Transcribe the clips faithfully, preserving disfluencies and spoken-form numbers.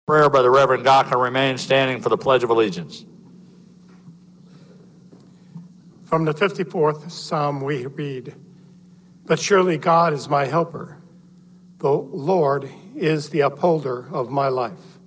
Prayer by the Reverend Gaka remain standing for the Pledge of Allegiance. From the fifty-fourth Psalm we read, "But surely God is my helper. The Lord is the upholder of my life."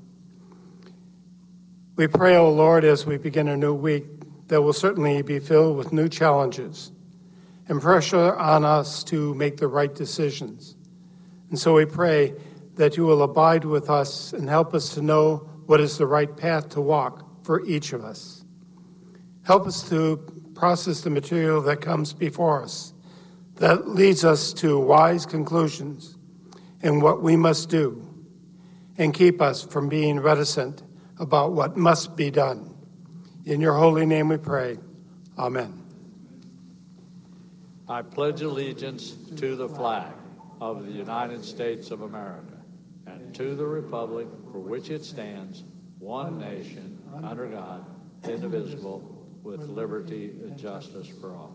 We pray, O Lord, as we begin a new week, that will certainly be filled with new challenges and pressure on us to make the right decisions. And so we pray that you will abide with us and help us to know what is the right path to walk for each of us. Help us to process the material that comes before us, that leads us to wise conclusions in what we must do, and keep us from being reticent about what must be done. In your holy name we pray. Amen. I pledge allegiance to the flag of the United States of America and to the republic for which it stands, one nation, under God, indivisible, with liberty and justice for all.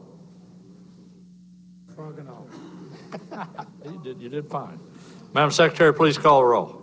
Frog and all. You did, you did fine. Madam Secretary, please call the roll.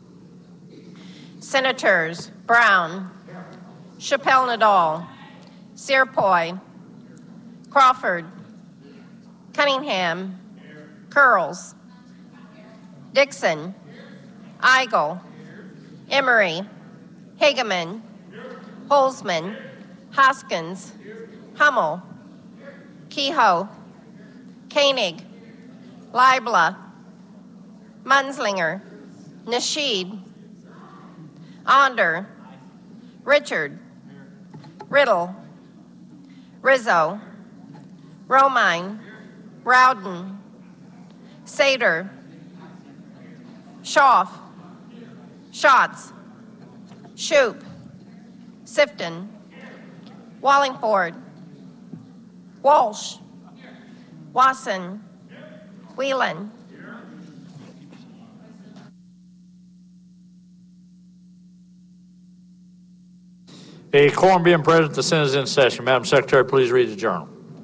Senators Brown, Chappelle Nadal, Searpoy, Crawford, Cunningham, Curls, Dixon, Eigel, Emery, Hageman, Holzman, Hoskins, Hummel, Kehoe, Koenig, Leibler, Munslinger, Nasheed, Onder, Richard, Riddle, Rizzo, Romine, Rowden, Sater, Schaaf, Schatz, Shoup, Sifton, Wallingford, Walsh, Wasson, Whelan. A quorum being present, the Senate is in session. Madam Secretary, please read the journal.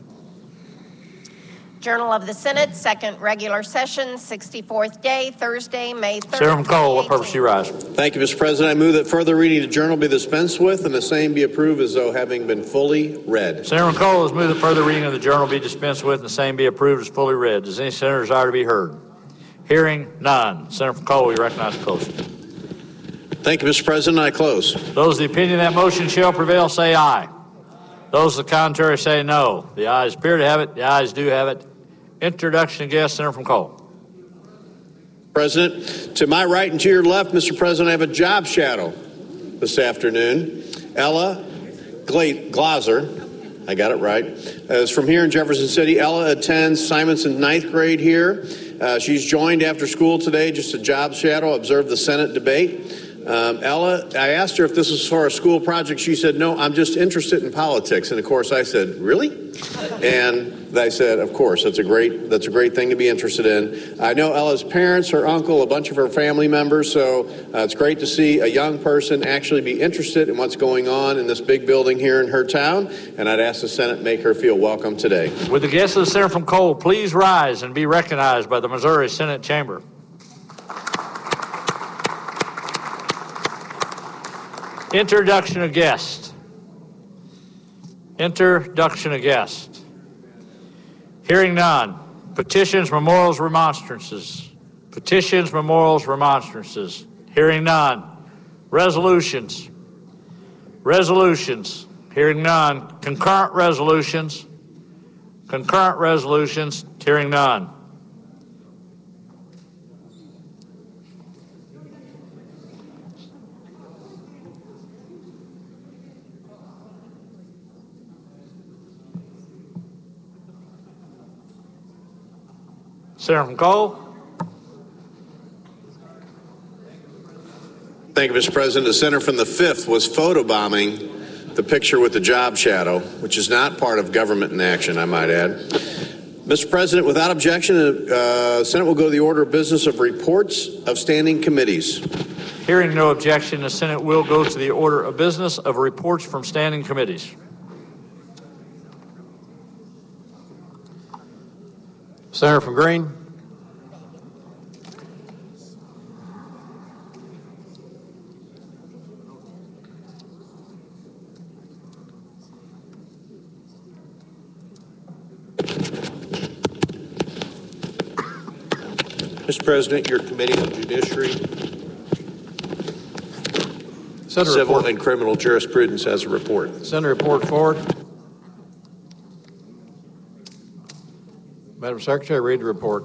Journal of the Senate, second regular session, sixty-fourth day, Thursday, May third. Senator McCall, what purpose do you rise? Thank you, Mister President. I move that further reading of the journal be dispensed with and the same be approved as though having been fully read. Senator McCall has moved that further reading of the journal be dispensed with and the same be approved as fully read. Does any senator desire to be heard? Hearing none. Senator McCall, we recognize close. Thank you, Mister President. I close. Those of the opinion that motion shall prevail say aye. Those of the contrary say no. The ayes appear to have it. The ayes do have it. Introduction of guests, Senator from Cole. President, to my right and to your left, Mister President, I have a job shadow this afternoon. Ella Glazer, I got it right, is from here in Jefferson City. Ella attends Simonson ninth grade here. Uh, she's joined after school today, just a job shadow, observed the Senate debate. Um, Ella, I asked her if this was for a school project. She said, no, I'm just interested in politics. And of course I said, really? And I said, of course, that's a great, that's a great thing to be interested in. I know Ella's parents, her uncle, a bunch of her family members. So uh, it's great to see a young person actually be interested in what's going on in this big building here in her town. And I'd ask the Senate make her feel welcome today. Would the guests of the Senator from Cole please rise and be recognized by the Missouri Senate Chamber? Introduction of guest. Introduction of guest. Hearing none. Petitions, memorials, remonstrances. Petitions, memorials, remonstrances. Hearing none. Resolutions. Resolutions. Hearing none. Concurrent resolutions. Concurrent resolutions. Hearing none. Senator from Cole. Thank you, Mister President. The senator from the fifth was photobombing the picture with the job shadow, which is not part of government in action, I might add. Mister President, without objection, the uh, Senate will go to the order of business of reports of standing committees. Hearing no objection, the Senate will go to the order of business of reports from standing committees. Senator from Green. Mister President, your Committee on Judiciary, Senate Civil report. and Criminal Jurisprudence has a report. Senate report forward. Madam Secretary, read the report.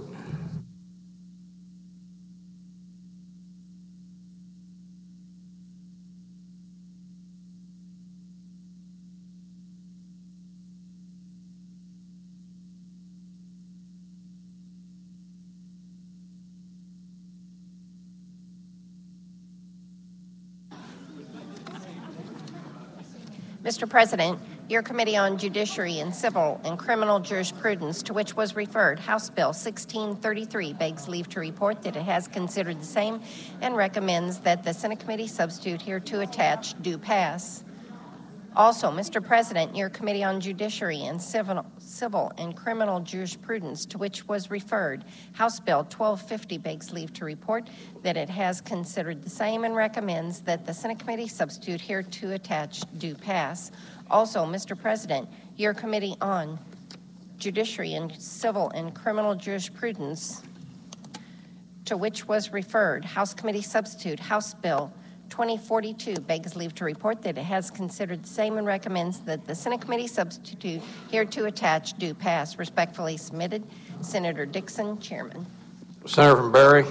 Mister President, your Committee on Judiciary and Civil and Criminal Jurisprudence, to which was referred House Bill sixteen thirty-three, begs leave to report that it has considered the same and recommends that the Senate Committee substitute hereto attached do pass. Also, Mister President, your Committee on Judiciary and Civil, Civil and Criminal Jurisprudence, to which was referred House Bill twelve fifty, begs leave to report that it has considered the same and recommends that the Senate Committee substitute hereto attached do pass. Also, Mister President, your Committee on Judiciary and Civil and Criminal Jurisprudence, to which was referred House Committee substitute House Bill twenty forty-two, begs leave to report that it has considered the same and recommends that the Senate Committee substitute hereto attached do pass. Respectfully submitted, Senator Dixon, Chairman. Senator from Barry.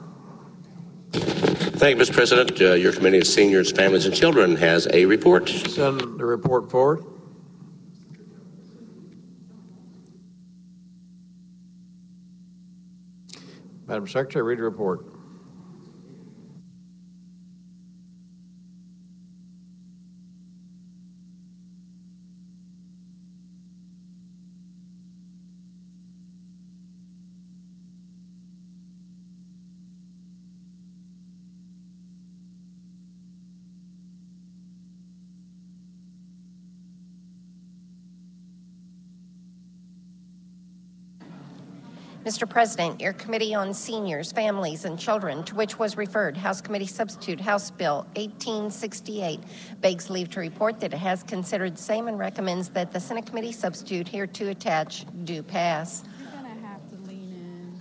Thank you, Mister President. Uh, your Committee of Seniors, Families, and Children has a report. Send the report forward. Madam Secretary, read the report. Mister President, your Committee on Seniors, Families, and Children, to which was referred House Committee substitute House Bill eighteen sixty-eight, begs leave to report that it has considered the same and recommends that the Senate Committee substitute hereto attached do pass. You're going to have to lean in.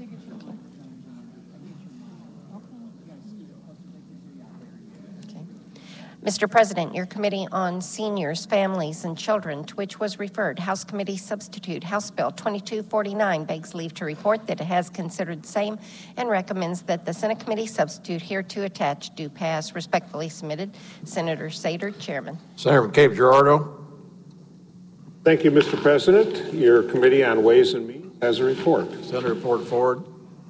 Okay. Mister President, your Committee on Seniors, Families, and Children, to which was referred House Committee substitute House Bill twenty-two forty-nine, begs leave to report that it has considered the same and recommends that the Senate Committee substitute hereto attached do pass. Respectfully submitted, Senator Sater, Chairman. Senator from Cape Girardeau. Thank you, Mister President. Your Committee on Ways and Means has a report. Send the report forward.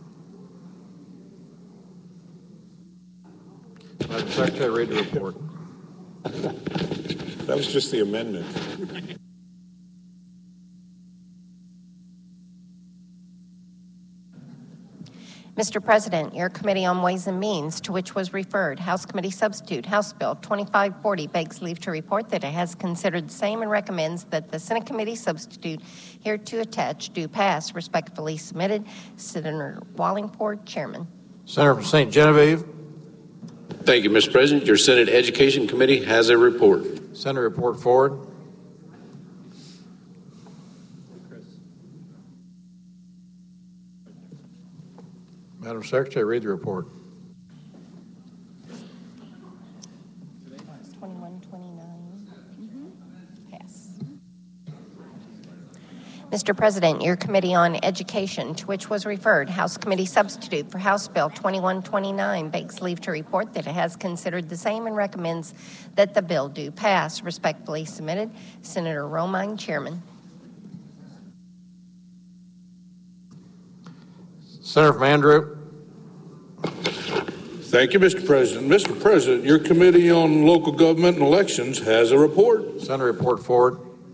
Madam Secretary, read the report. That was just the amendment. Mister President, your Committee on Ways and Means, to which was referred House Committee substitute House Bill twenty-five forty, begs leave to report that it has considered the same and recommends that the Senate Committee substitute hereto attached do pass. Respectfully submitted, Senator Wallingford, Chairman. Senator from Saint Genevieve. Thank you, Mister President. Your Senate Education Committee has a report. Send the report forward. Madam Secretary, read the report. twenty-one twenty-nine. Pass. Mister President, your Committee on Education, to which was referred House Committee substitute for House Bill twenty-one twenty-nine, begs leave to report that it has considered the same and recommends that the bill do pass. Respectfully submitted, Senator Romine, Chairman. Senator from Andrew. Thank you, Mister President. Mister President, your Committee on Local Government and Elections has a report. Send the report forward.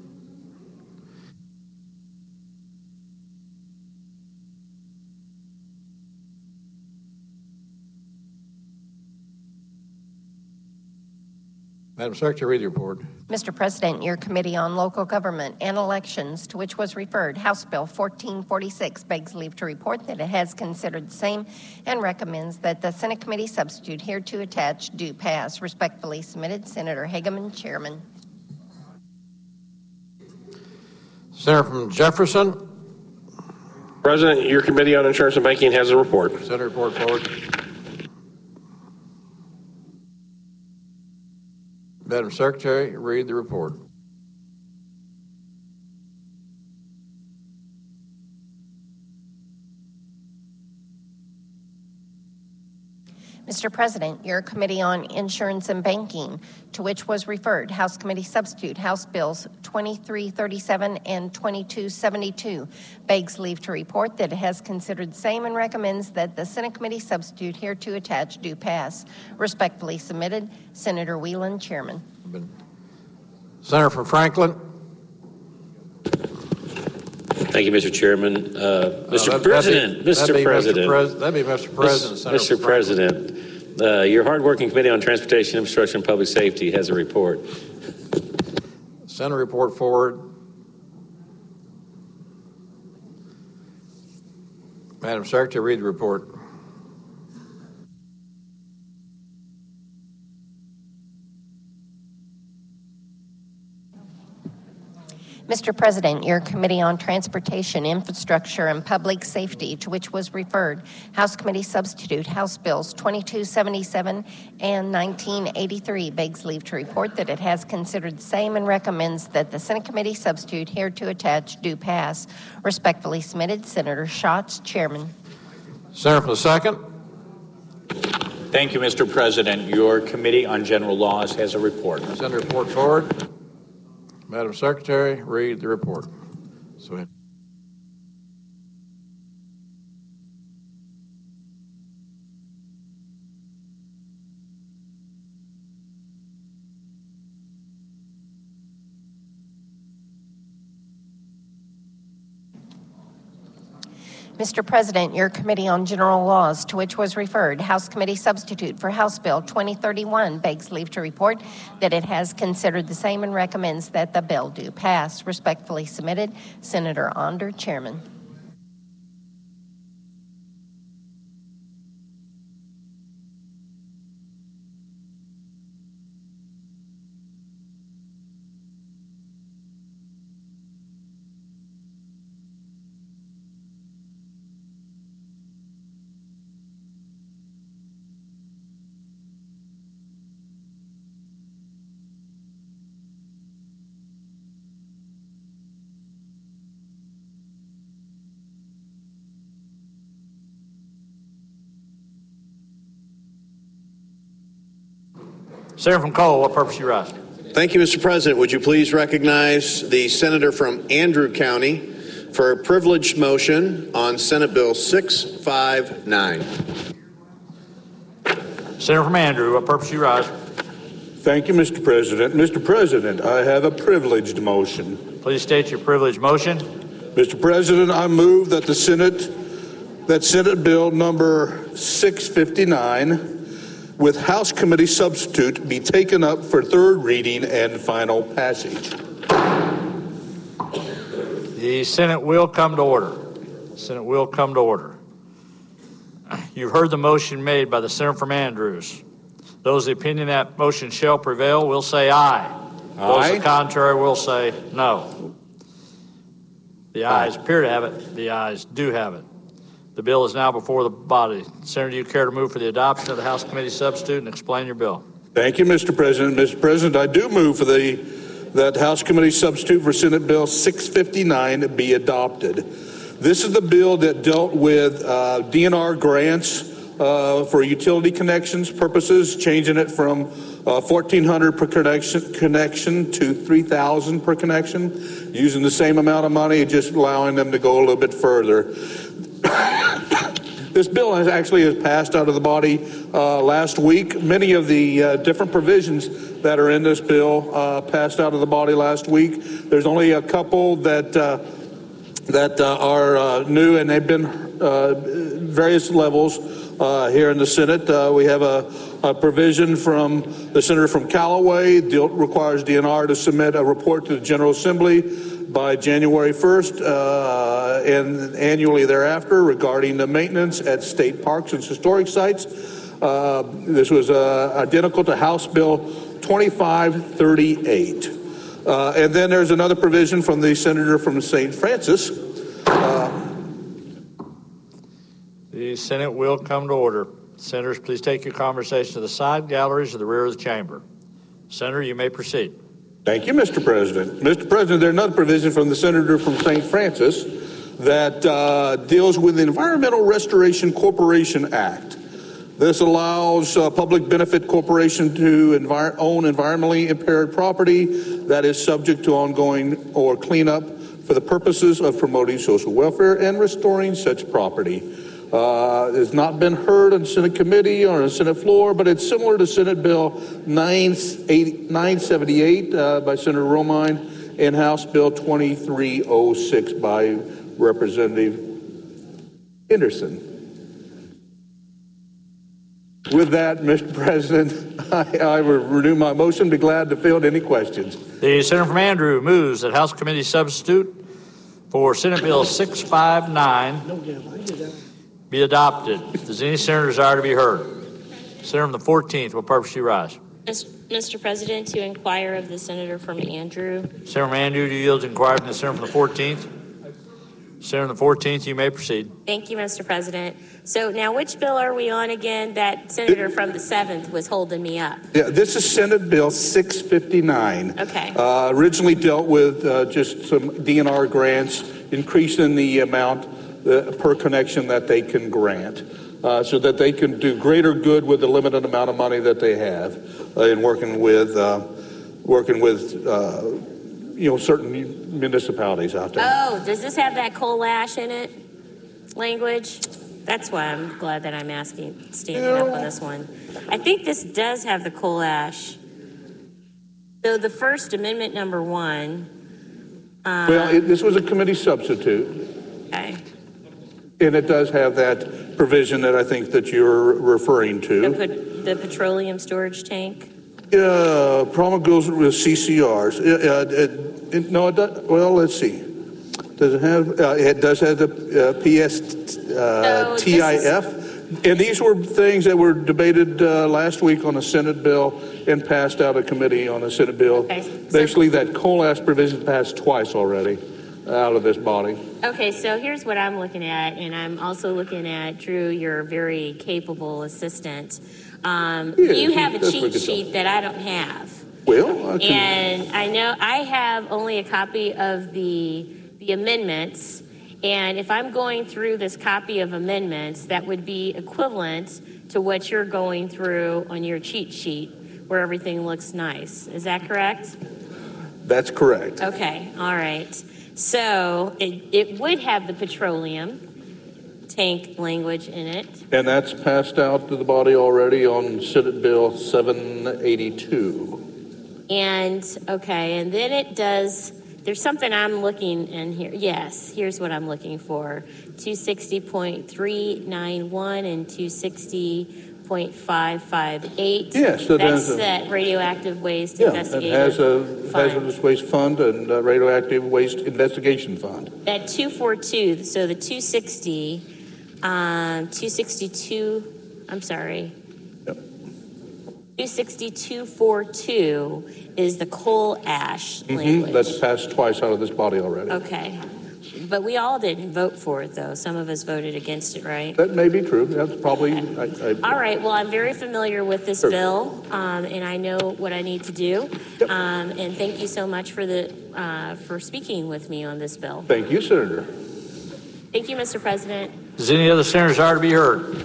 Madam Secretary, read the report. Mister President, your Committee on Local Government and Elections, to which was referred House Bill fourteen forty-six, begs leave to report that it has considered the same and recommends that the Senate Committee substitute hereto attached do pass. Respectfully submitted, Senator Hageman, Chairman. Senator from Jefferson. President, your Committee on Insurance and Banking has a report. Senate report forward. Madam Secretary, read the report. Mister President, your Committee on Insurance and Banking, to which was referred House Committee Substitute House Bills twenty-three thirty-seven and twenty-two seventy-two, begs leave to report that it has considered the same and recommends that the Senate Committee Substitute hereto attached do pass. Respectfully submitted, Senator Whelan, Chairman. Senator from Franklin. Thank you, Mister Chairman. Uh, Mister Uh, that, President, that'd be, Mister that'd be President. Mister Pres- that'd be Mister President. Senator Mister from Franklin. President, uh, your hardworking Committee on Transportation, Infrastructure, and Public Safety has a report. Senate report forward. Madam Secretary, read the report. Mister President, your Committee on Transportation, Infrastructure, and Public Safety, to which was referred House Committee Substitute House Bills twenty-two seventy-seven and nineteen eighty-three, begs leave to report that it has considered the same and recommends that the Senate Committee Substitute hereto attached do pass. Respectfully submitted, Senator Schatz, Chairman. Senator from the second. Thank you, Mister President. Your Committee on General Laws has a report. Senate report forward. Madam Secretary, read the report. So, Mister President, your Committee on General Laws, to which was referred House Committee Substitute for House Bill twenty thirty-one, begs leave to report that it has considered the same and recommends that the bill do pass. Respectfully submitted, Senator Onder, Chairman. Senator from Cole, what purpose you rise? Thank you, Mister President. Would you please recognize the senator from Andrew County for a privileged motion on Senate Bill six fifty-nine? Senator from Andrew, what purpose you rise? Thank you, Mister President. Mister President, I have a privileged motion. Please state your privileged motion. Mister President, I move that the Senate, that Senate Bill number six fifty-nine with House Committee Substitute be taken up for third reading and final passage. The Senate will come to order. The Senate will come to order. You've heard the motion made by the Senator from Andrews. Those of the opinion that motion shall prevail will say aye. Aye. Those the contrary will say no. The ayes appear to have it. The ayes do have it. The bill is now before the body. Senator, do you care to move for the adoption of the House Committee Substitute and explain your bill? Thank you, Mister President. Mister President, I do move for the that House Committee Substitute for Senate Bill six fifty-nine be adopted. This is the bill that dealt with uh, D N R grants uh, for utility connections purposes, changing it from uh, fourteen hundred per connection, connection to three thousand per connection, using the same amount of money, just allowing them to go a little bit further. This bill has actually has passed out of the body uh, last week. Many of the uh, different provisions that are in this bill uh, passed out of the body last week. There's only a couple that uh, that uh, are uh, new, and they've been uh, various levels uh, here in the Senate. Uh, we have a, a provision from the senator from Callaway that requires D N R to submit a report to the General Assembly by January first uh, and annually thereafter regarding the maintenance at state parks and historic sites. Uh, this was uh, identical to House Bill twenty-five thirty-eight. Uh, and then there's another provision from the senator from Saint Francis uh, The Senate will come to order. Senators, please take your conversation to the side galleries or the rear of the chamber. Senator, you may proceed. Thank you, Mister President. Mister President, there's another provision from the senator from Saint Francis that uh, deals with the Environmental Restoration Corporation Act. This allows uh, public benefit corporation to envir- own environmentally impaired property that is subject to ongoing or cleanup for the purposes of promoting social welfare and restoring such property. Uh, it's not been heard on Senate committee or on Senate floor, but it's similar to Senate Bill nine seventy-eight uh, by Senator Romine and House Bill twenty-three oh six by Representative Henderson. With that, Mister President, I, I will renew my motion. Be glad to field any questions. The senator from Andrew moves that House Committee substitute for Senate Bill six fifty-nine be adopted. Does any senator desire to be heard? Senator from the fourteenth, what purpose do you rise? Mister President, to inquire of the senator from Andrew. Senator from Andrew, do you yield to inquire from the senator from the fourteenth? Senator from the fourteenth, you may proceed. Thank you, Mister President. So now which bill are we on again? That senator from the seventh was holding me up. Yeah, this is Senate Bill six fifty-nine. Okay. Uh, originally dealt with uh, just some D N R grants, increasing the amount uh, per connection that they can grant, uh, so that they can do greater good with the limited amount of money that they have uh, in working with uh, working with uh, you know certain municipalities out there. Oh, does this have that coal ash in it language? That's why I'm glad that I'm asking, standing yeah. up on this one. I think this does have the coal ash. So the first amendment, number one. Um, well, it, this was a committee substitute. Okay. And it does have that provision that I think that you're referring to. The, the petroleum storage tank? Yeah, problem goes with C C Rs. It, uh, it, it, no, it does, well, let's see. Does it have, uh, it does have the uh, P S uh, T I F. And these were things that were debated uh, last week on a Senate bill and passed out of committee on a Senate bill. Okay. So basically, that coal ash provision passed twice already out of this body. Okay, so here's what I'm looking at, and I'm also looking at, Drew, your very capable assistant. Um, yeah, you have a cheat sheet that I don't have. Well, I can... And I know I have only a copy of the the amendments, and if I'm going through this copy of amendments, that would be equivalent to what you're going through on your cheat sheet, where everything looks nice. Is that correct? That's correct. Okay, all right. So it, it would have the petroleum tank language in it. And that's passed out to the body already on Senate Bill seven eighty-two. And, okay, and then it does, there's something I'm looking in here. Yes, here's what I'm looking for. two sixty point three nine one and two sixty point five five eight. Yes, so that's a, that radioactive waste yeah, investigative it has a fund. hazardous waste fund and a radioactive waste investigation fund. That two forty-two, so the two sixty, um, two sixty-two, I'm sorry. Yep. two sixty-two forty-two is the coal ash Mm-hmm. language. That's passed twice out of this body already. Okay. But we all didn't vote for it, though. Some of us voted against it, right? That may be true. That's probably... Okay. I, I, all right. Well, I'm very familiar with this sure. bill, um, and I know what I need to do. Yep. Um, and thank you so much for the uh, for speaking with me on this bill. Thank you, Senator. Thank you, Mister President. Does any other senator desire to be heard?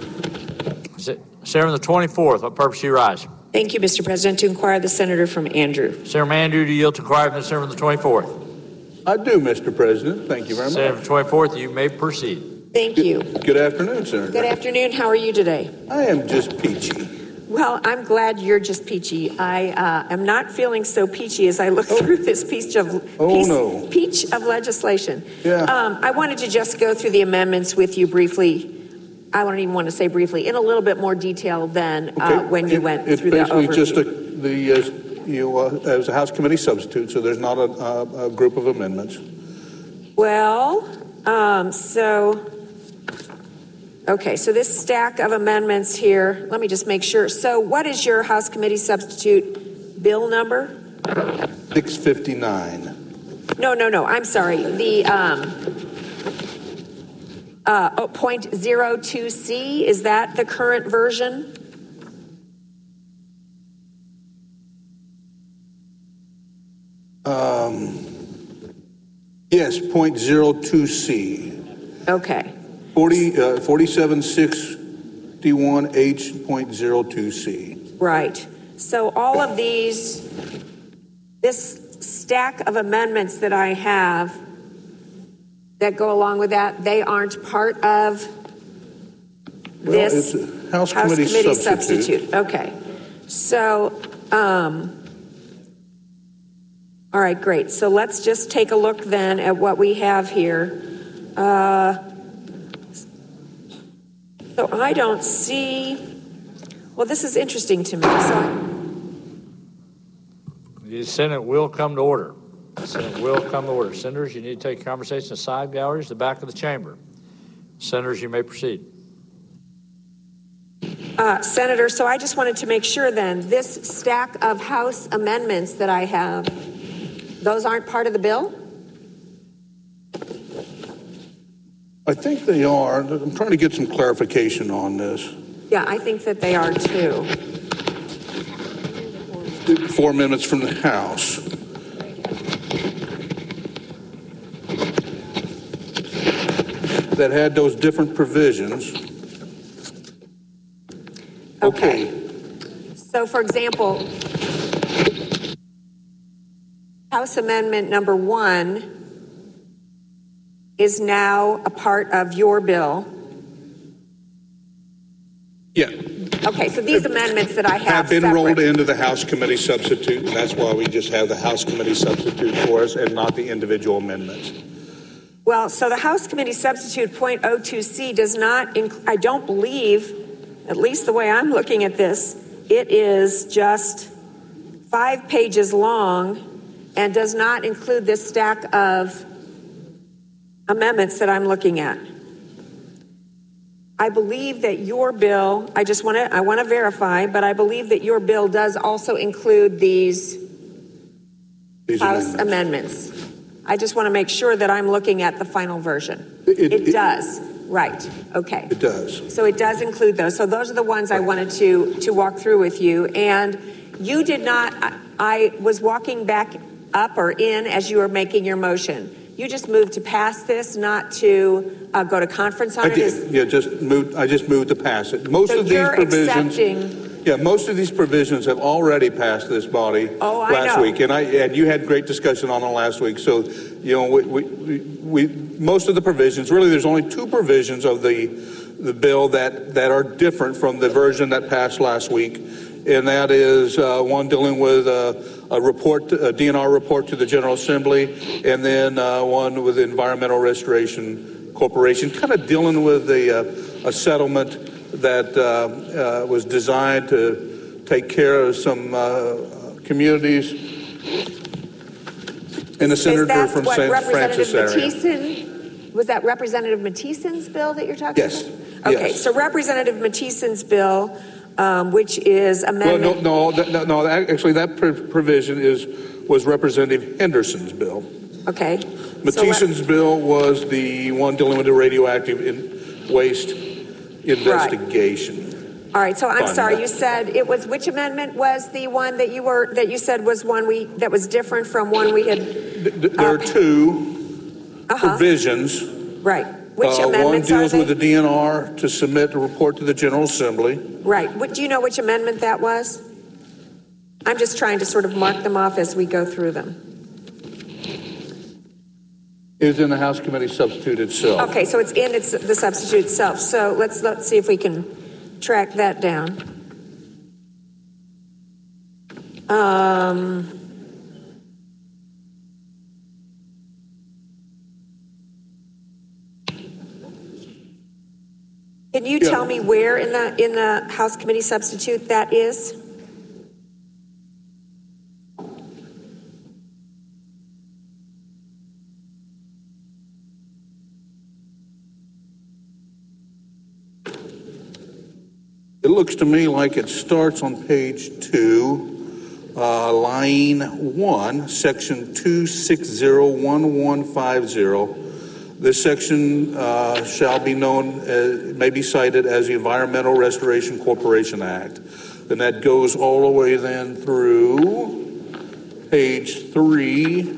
Senator from the twenty-fourth, what purpose do you rise? Thank you, Mister President. To inquire the senator from Andrew. Senator from Andrew, do you yield to inquire from the senator from the twenty-fourth? I do, Mister President. Thank you very much. Senator from the twenty-fourth, you may proceed. Thank you. Good afternoon, Senator. Good afternoon. How are you today? I am just peachy. Well, I'm glad you're just peachy. I uh, am not feeling so peachy as I look oh. through this peach of oh, piece, no. peach of legislation. Yeah. Um, I wanted to just go through the amendments with you briefly. I don't even want to say briefly, in a little bit more detail than okay. uh, when you it, went it's through the overview. It's basically just a, the uh, you uh, as a House committee substitute, so there's not a, a, a group of amendments. Well, um, so, okay, so this stack of amendments here, let me just make sure. So what is your House Committee substitute bill number? six fifty-nine. No, no, no, I'm sorry. The, um, uh, oh, point zero two C, is that the current version? Um, yes, point zero two C. Okay. forty, uh, forty-seven sixty-one H point zero two C. Right. So all of these, this stack of amendments that I have that go along with that, they aren't part of Well, this it's a House Committee substitute. substitute. Okay. So, um, all right, great. So let's just take a look then at what we have here. Uh, so I don't see, well, this is interesting to me. So The Senate will come to order. The Senate will come to order. Senators, you need to take your conversation to side galleries, the back of the chamber. Senators, you may proceed. Uh, Senator, so I just wanted to make sure then, this stack of House amendments that I have, those aren't part of the bill? I think they are. I'm trying to get some clarification on this. Yeah, I think that they are too. Four minutes from the House. That had those different provisions. Okay. So, for example, House Amendment number one is now a part of your bill. Yeah. Okay, so these amendments that I have Have been separate. rolled into the House Committee substitute. That's why we just have the House Committee substitute for us and not the individual amendments. Well, so the House Committee substitute point oh two C does not, inc- I don't believe, at least the way I'm looking at this, it is just five pages long and does not include this stack of amendments that I'm looking at. I believe that your bill, I just want to, I want to verify, but I believe that your bill does also include these, these House amendments. amendments. I just want to make sure that I'm looking at the final version. It, it, it does, right, okay. It does. So it does include those. So those are the ones I wanted to, to walk through with you. And you did not, I, I was walking back up or in as you were making your motion. You just moved to pass this, not to uh, go to conference on I it? did. Is, Yeah, just moved. I just moved to pass it. Most so of these you're provisions. accepting. Yeah, most of these provisions have already passed this body Oh, I last know. week, and I and you had great discussion on them last week. So, you know, we, we, we, we most of the provisions. Really, there's only two provisions of the the bill that that are different from the version that passed last week, and that is uh, one dealing with a, a report, a D N R report to the General Assembly, and then uh, one with the Environmental Restoration Corporation, kind of dealing with the uh, a settlement that uh, uh, was designed to take care of some uh, communities. And the senator Is that from what Saint Representative Francis area. Mathieson, was that Representative Matheson's bill that you're talking Yes. about? Okay, Yes. so Representative Matheson's bill, um, which is Well, amendment. no, no, that- no, no, actually, that pr- provision is was Representative Henderson's bill. Okay. Matheson's bill was the one dealing with the radioactive in waste investigation. All right, so I'm Fine. sorry, you said it was, which amendment was the one that you were, that you said was one we, that was different from one we had? Th- th- There are two Uh-huh. provisions. Right, which Uh, One amendments are deals with the they? D N R to submit a report to the General Assembly. Right, what, do you know which amendment that was? I'm just trying to sort of mark them off as we go through them. It is in the House Committee substitute itself. Okay, so it's in it's the substitute itself. So let's let's see if we can track that down. Um, can you Yeah. tell me where in the in the House Committee substitute that is? It looks to me like it starts on page two, uh, line one, section two six zero one one five zero. This section uh, shall be known, as, may be cited as the Environmental Restoration Corporation Act. And that goes all the way then through page three.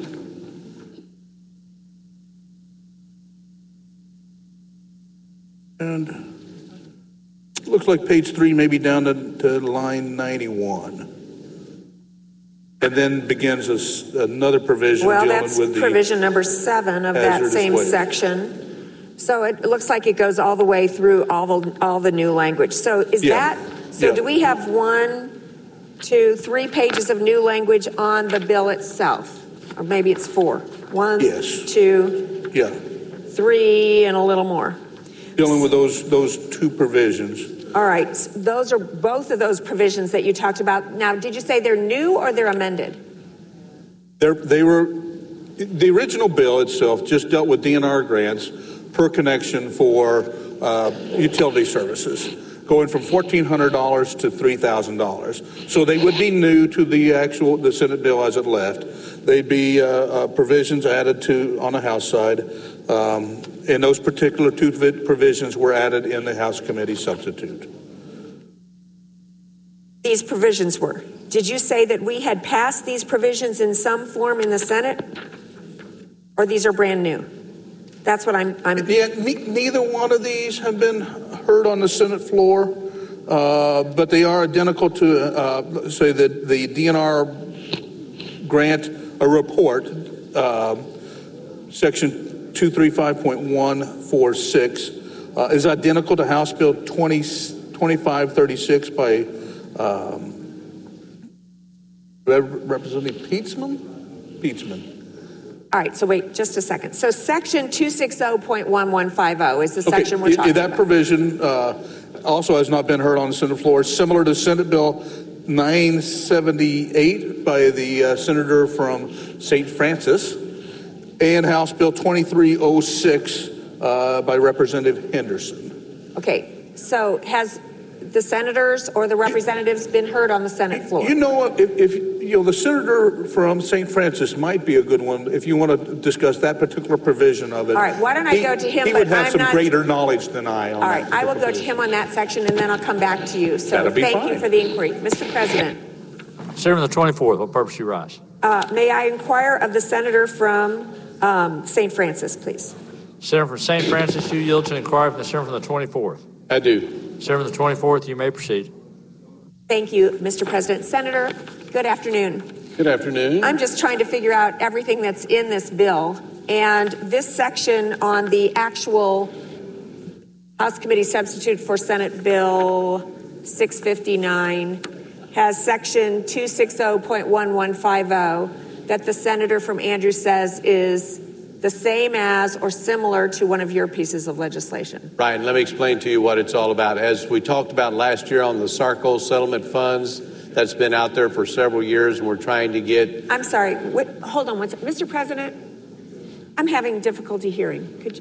And it looks like page three, maybe down to, to line ninety-one. And then begins a, another provision well, dealing that's with the provision number seven of that same waste. section. So it looks like it goes all the way through all the all the new language. So is Yeah. that so? Yeah. Do we have one, two, three pages of new language on the bill itself, or maybe it's four? One, Yes. two, Yeah, three, and a little more. dealing with those those two provisions. All right, s- those are both of those provisions that you talked about. Now, did you say they're new or they're amended? They're, they were, the original bill itself just dealt with D N R grants per connection for uh, utility services, going from fourteen hundred dollars to three thousand dollars. So they would be new to the actual, the Senate bill as it left. They'd be uh, uh, provisions added to, on the House side. Um, and those particular two provisions were added in the House committee substitute. These provisions were. Did you say that we had passed these provisions in some form in the Senate? Or these are brand new? That's what I'm... I'm Yeah, ne- neither one of these have been heard on the Senate floor, uh, but they are identical to, uh, say, the, the D N R grant, a report, uh, section two thirty-five point one four six, uh, is identical to House Bill twenty, twenty-five thirty-six by um, Rep- Representative Pietzman? Pietzman. All right, so wait just a second. So section two sixty point one one five zero is the Okay, section we're i- talking that about. provision uh, also has not been heard on the Senate floor. It's similar to Senate Bill nine seventy-eight by the uh, senator from Saint Francis and House Bill twenty-three oh six uh, by Representative Henderson. Okay, so has the senators or the representatives been heard on the Senate floor? You know what? If, if you know, the senator from Saint Francis might be a good one if you want to discuss that particular provision of it. All right, why don't I He- go to him, He but would have I'm some not- greater knowledge than I on All right, that I will particular go to him on that section and then I'll come back to you. So That'll be thank fine. you for the inquiry. Mister President, Senator from the twenty-fourth, what purpose you rise? uh, may I inquire of the senator from um, Saint Francis, please? Senator from Saint Francis, you yield to inquire from the senator from the twenty-fourth. I do. Senator from the twenty-fourth, you may proceed. Thank you, Mister President. Senator, good afternoon. Good afternoon. I'm just trying to figure out everything that's in this bill. And this section on the actual House Committee substitute for Senate Bill six fifty-nine has section two sixty point one one five zero that the senator from Andrews says is the same as or similar to one of your pieces of legislation. Ryan, let me explain to you what it's all about. As we talked about last year on the Sarko settlement funds, that's been out there for several years, and we're trying to get... I'm sorry, wait, hold on one second. Mister President, I'm having difficulty hearing. Could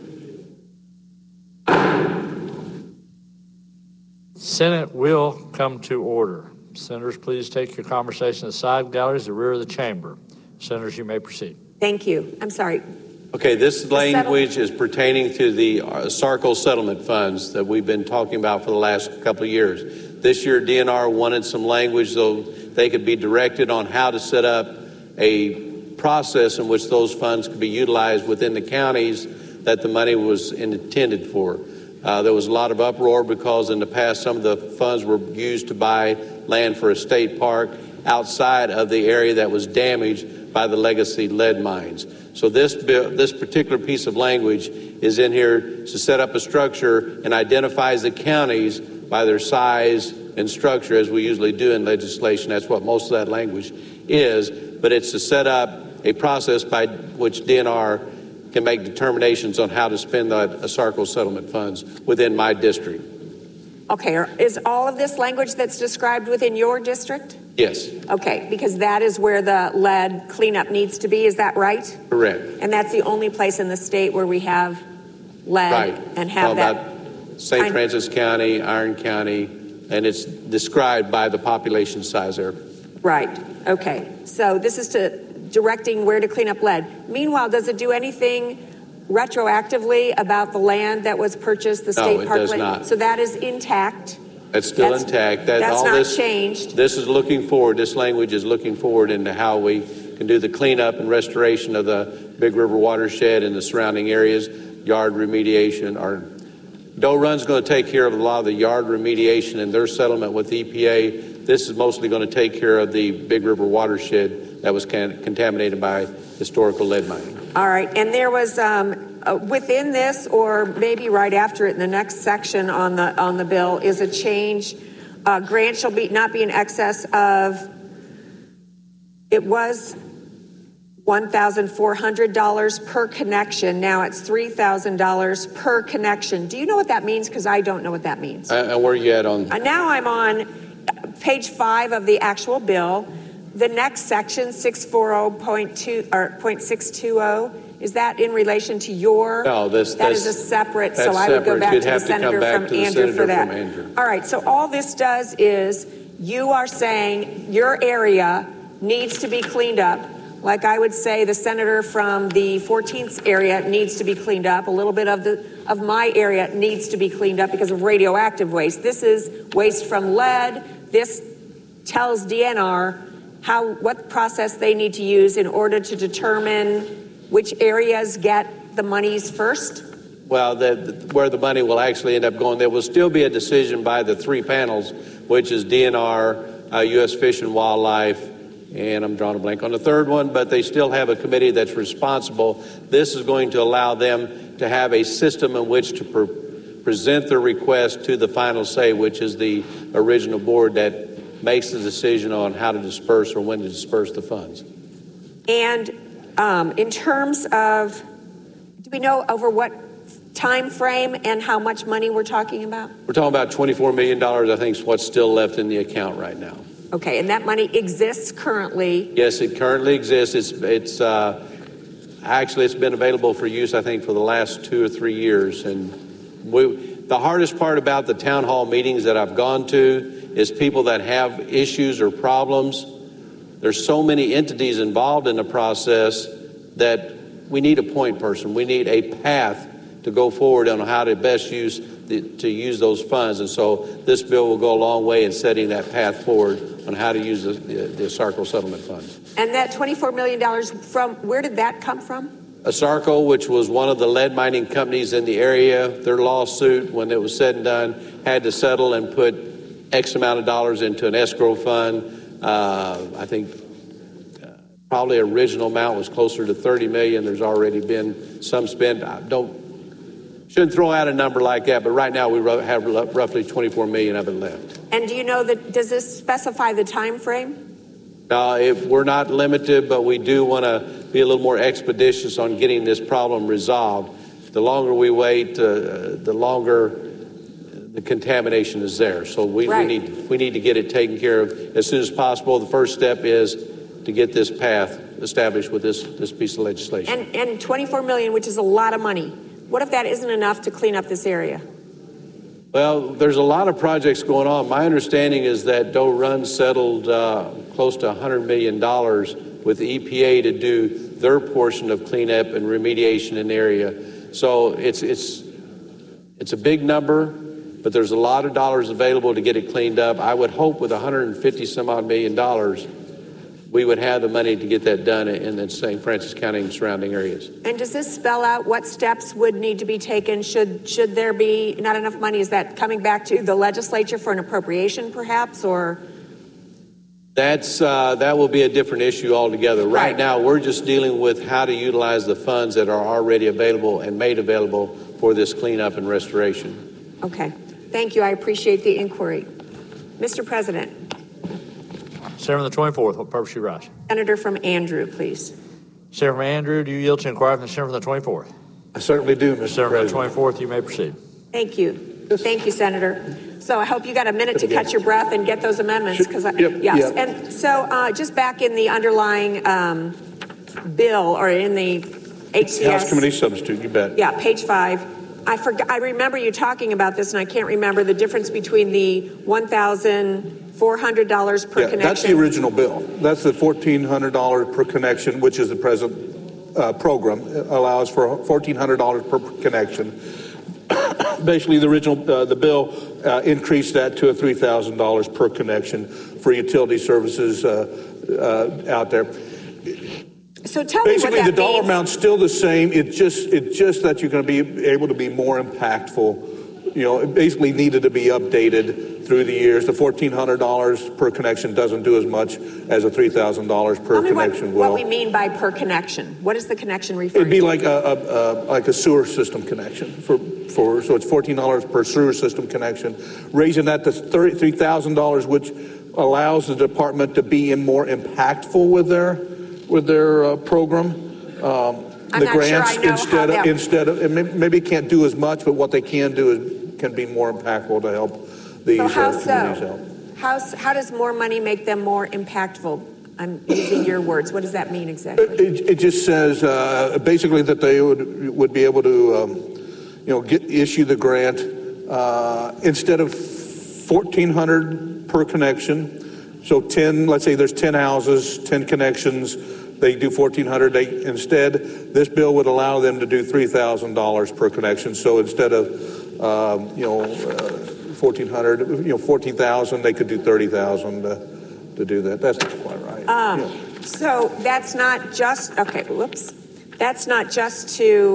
you... Senate will come to order. Senators, please take your conversation to the side galleries, the rear of the chamber. Senators, you may proceed. Thank you. I'm sorry. Okay, this language is pertaining to the uh, Sarko settlement funds that we've been talking about for the last couple of years. This year, D N R wanted some language so they could be directed on how to set up a process in which those funds could be utilized within the counties that the money was intended for. Uh, there was a lot of uproar because in the past some of the funds were used to buy land for a state park outside of the area that was damaged by the legacy lead mines. So this bill, this particular piece of language is in here to set up a structure and identifies the counties by their size and structure, as we usually do in legislation. That's what most of that language is. But it's to set up a process by which D N R can make determinations on how to spend the Sarko settlement funds within my district. Okay, is all of this language that's described within your district? Yes. Okay, because that is where the lead cleanup needs to be, is that right? Correct. And that's the only place in the state where we have lead Right. and have All that. about Saint Francis County, Iron County, and it's described by the population size there. Right, okay. So this is to directing where to clean up lead. Meanwhile, does it do anything retroactively about the land that was purchased, the No, state it park does land? not. So that is intact. It's still That's- intact. That that's all not this, changed. This is looking forward. This language is looking forward into how we can do the cleanup and restoration of the Big River watershed and the surrounding areas, yard remediation. Our Doe Run's going to take care of a lot of the yard remediation and their settlement with E P A. This is mostly going to take care of the Big River watershed that was can- contaminated by historical lead mining. All right, and there was um, uh, within this, or maybe right after it in the next section on the on the bill, is a change. Uh, grant shall be not be in excess of. It was one thousand four hundred dollars per connection. Now it's three thousand dollars per connection. Do you know what that means? Because I don't know what that means. Uh, and where are you at on? Uh, now I'm on page five of the actual bill. The next section, six forty point two or point six two zero, is that in relation to your? No, this that this, is a separate. That's So I would go separate. back You'd to the have to come senator back from to the Andrew senator for that. from Andrew. All right. So all this does is you are saying your area needs to be cleaned up. Like I would say, the senator from the fourteenth area needs to be cleaned up. A little bit of the of my area needs to be cleaned up because of radioactive waste. This is waste from lead. This tells D N R how what process they need to use in order to determine which areas get the monies first. Well, the, the, where the money will actually end up going, there will still be a decision by the three panels, which is D N R, uh, U S Fish and Wildlife, and I'm drawing a blank on the third one, but they still have a committee that's responsible. This is going to allow them to have a system in which to pre- present their request to the final say, which is the original board that makes the decision on how to disperse or when to disperse the funds. And um, in terms of, do we know over what time frame and how much money we're talking about? We're talking about twenty-four million dollars, I think, is what's still left in the account right now. Okay, and that money exists currently? Yes, it currently exists. It's, it's uh, actually, it's been available for use, I think, for the last two or three years. And we, the hardest part about the town hall meetings that I've gone to is people that have issues or problems. There's so many entities involved in the process that we need a point person. We need a path to go forward on how to best use the, to use those funds. And so this bill will go a long way in setting that path forward on how to use the, the, the ASARCO settlement funds. And that twenty-four million dollars, from where did that come from? ASARCO, which was one of the lead mining companies in the area, their lawsuit, when it was said and done, had to settle and put X amount of dollars into an escrow fund. Uh, I think uh, probably original amount was closer to thirty million dollars. There's already been some spent. I don't shouldn't throw out a number like that, but right now we have roughly twenty-four million dollars of it left. And do you know that, does this specify the time frame? Now, if we're not limited, but we do want to be a little more expeditious on getting this problem resolved. The longer we wait, uh, the longer the contamination is there. So we, right. we need we need to get it taken care of as soon as possible. The first step is to get this path established with this this piece of legislation. And, and twenty-four million dollars, which is a lot of money. What if that isn't enough to clean up this area? Well, there's a lot of projects going on. My understanding is that Doe Run settled uh, close to one hundred million dollars with the E P A to do their portion of cleanup and remediation in the area. So it's it's it's a big number, but there's a lot of dollars available to get it cleaned up. I would hope with one hundred fifty some odd million dollars, we would have the money to get that done in the Saint Francis County and surrounding areas. And does this spell out what steps would need to be taken? Should should there be not enough money? Is that coming back to the legislature for an appropriation, perhaps, or? That's uh, that will be a different issue altogether. Right, right now, we're just dealing with how to utilize the funds that are already available and made available for this cleanup and restoration. Okay. Thank you. I appreciate the inquiry. Mister President. Senator from the twenty-fourth, what purpose you rise? Senator from Andrew, please. Senator from Andrew, do you yield to inquire from the Senator from the twenty-fourth? I certainly do, Mister Senator President. from the twenty-fourth, you may proceed. Thank you. Thank you, Senator. So I hope you got a minute to catch your breath and get those amendments. Because yep, yes, yep. And so uh, just back in the underlying um, bill or in the H C S House Committee substitute, you bet. Yeah, page five. I forgot. I remember you talking about this, and I can't remember the difference between the one thousand four hundred dollars per yeah, connection. That's the original bill. That's the fourteen hundred dollars per connection, which is the present uh, program allows for fourteen hundred dollars per connection. Basically, the original, uh, the bill uh, increased that to a three thousand dollars per connection for utility services uh, uh, out there. So tell me what Basically, that the dollar means. amount's still the same. It just, it's just that you're going to be able to be more impactful. You know, it basically needed to be updated through the years. The fourteen hundred dollars per connection doesn't do as much as a three thousand dollars per Tell me connection what, will. what we mean by per connection. What is the connection referring It'd be to? like a, a, a like a sewer system connection for for so it's fourteen dollars per sewer system connection, raising that to thirty-three thousand dollars, which allows the department to be in more impactful with their with their uh, program. Um, I'm the not sure grants I know how instead of that- instead of and maybe, maybe can't do as much, but what they can do is can be more impactful to help these So how uh, communities so? out. How, s- how does more money make them more impactful? I'm using your words. What does that mean exactly? It, it just says uh, basically that they would would be able to, um, you know, get issue the grant uh, instead of fourteen hundred per connection. So ten, let's say there's ten houses, ten connections. They do fourteen hundred. They instead, this bill would allow them to do three thousand dollars per connection. So instead of, um, you know, uh, fourteen hundred, you know, fourteen thousand, they could do thirty thousand to, to do that. That's not quite right. Um, Yeah. So that's not just, okay, whoops. That's not just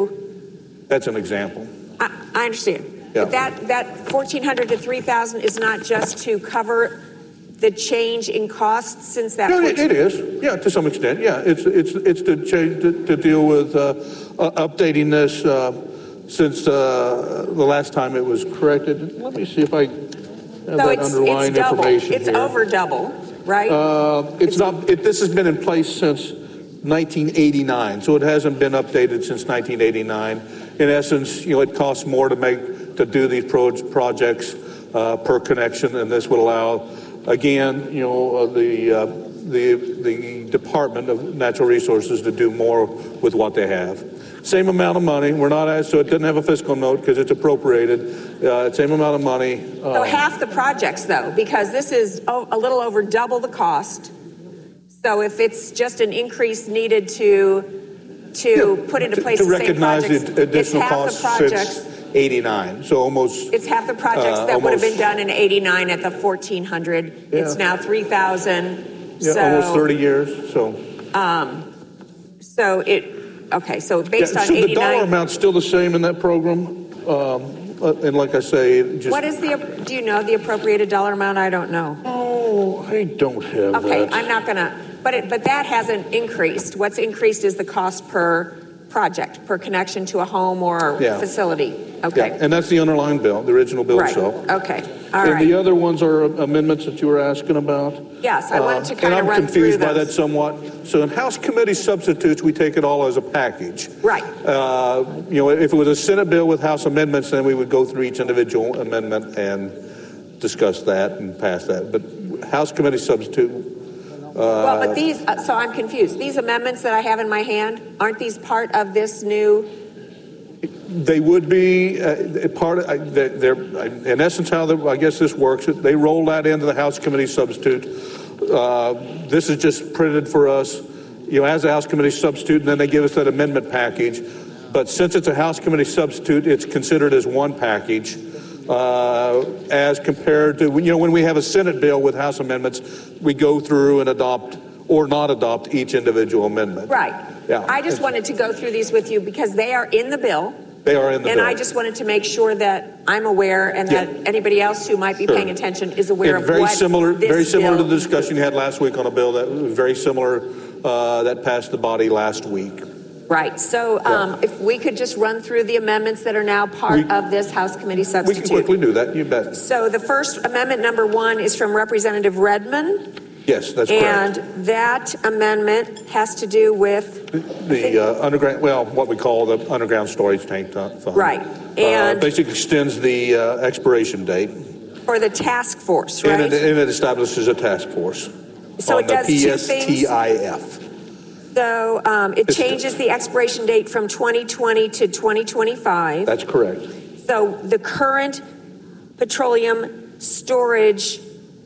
to, That's an example. I, I understand. Yeah. But that, that fourteen hundred to three thousand is not just to cover the change in costs since that. No, it, fourteen it is. Yeah, to some extent. Yeah, it's it's it's to change to, to deal with uh, uh, updating this uh, since uh, the last time it was corrected. Let me see if I have So that it's, underlying it's double. information It's here. over double, right? Uh, it's not. It, this has been in place since nineteen eighty-nine, so it hasn't been updated since nineteen eighty-nine. In essence, you know, it costs more to make to do these pro- projects uh, per connection, and this would allow, again, you know, uh, the uh, the the Department of Natural Resources to do more with what they have. Same amount of money. We're not as so it doesn't have a fiscal note because it's appropriated. Uh, same amount of money. So Um, half the projects, though, because this is o- a little over double the cost. So if it's just an increase needed to to put into place to the same recognize projects, the additional it's half costs the projects. since eighty-nine. So almost. It's half the projects uh, that would have been almost- done in eighty-nine at the fourteen hundred. It's Yeah. now three thousand. Yeah, so, almost thirty years. So. Um, so it. Okay, so based Yeah, on so the dollar eighty-nine. amount's still the same in that program, um, uh, and like I say, it just. What is the? Do you know the appropriated dollar amount? I don't know. Oh, I don't have Okay, that. I'm not gonna. But it, but that hasn't increased. What's increased is the cost per project, per connection to a home or Yeah. facility. Okay. Yeah, and that's the underlying bill, the original bill Right. itself. Okay. All and right. the other ones are amendments that you were asking about. Yes, I wanted to Uh, kind of and run I'm confused through by those. that somewhat. So in House committee substitutes, we take it all as a package. Right. Uh, you know, if it was a Senate bill with House amendments, then we would go through each individual amendment and discuss that and pass that. But House committee substitute. Uh, Well, but these. Uh, so I'm confused. These amendments that I have in my hand, aren't these part of this new? They would be uh, part of, uh, they're, they're, in essence, how the, I guess this works. They roll that into the House committee substitute. Uh, this is just printed for us, you know, as a House committee substitute, and then they give us that amendment package. But since it's a House committee substitute, it's considered as one package, uh, as compared to, you know, when we have a Senate bill with House amendments, we go through and adopt or not adopt each individual amendment. Right. Yeah. I just wanted to go through these with you because they are in the bill. They are in the and bill. I just wanted to make sure that I'm aware and Yeah. that anybody else who might be Sure. paying attention is aware And of very what similar, this very similar bill. to the discussion you had last week on a bill that was very similar uh, that passed the body last week. Right. So um, if we could just run through the amendments that are now part We- of this House committee We substitute. can quickly do that. You bet. So the first amendment, number one, is from Representative Redmond. Yes, that's correct. And that amendment has to do with, The uh, underground, well, what we call the underground storage tank fund. right, Uh, and basically extends the uh, expiration date. for the task force, And right? it, and it establishes a task force. So on it does the two things. P S T I F. So um, it It's- changes the expiration date from twenty twenty to twenty twenty-five. That's correct. So the current petroleum storage